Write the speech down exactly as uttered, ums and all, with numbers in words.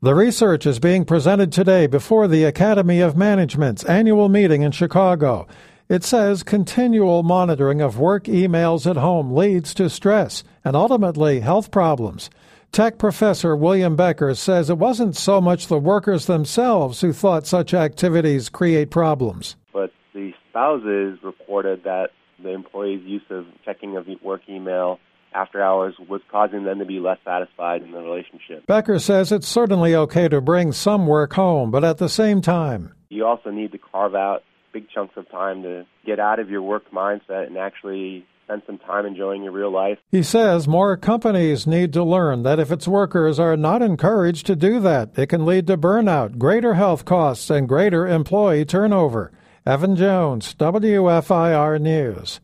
The research is being presented today before the Academy of Management's annual meeting in Chicago. It says continual monitoring of work emails at home leads to stress and ultimately health problems. Tech professor William Becker says it wasn't so much the workers themselves who thought such activities create problems. But the spouses reported that the employee's use of checking of work email after hours was causing them to be less satisfied in the relationship. Becker says it's certainly okay to bring some work home, but at the same time, you also need to carve out big chunks of time to get out of your work mindset and actually spend some time enjoying your real life. He says more companies need to learn that if its workers are not encouraged to do that, it can lead to burnout, greater health costs, and greater employee turnover. Evan Jones, W F I R News.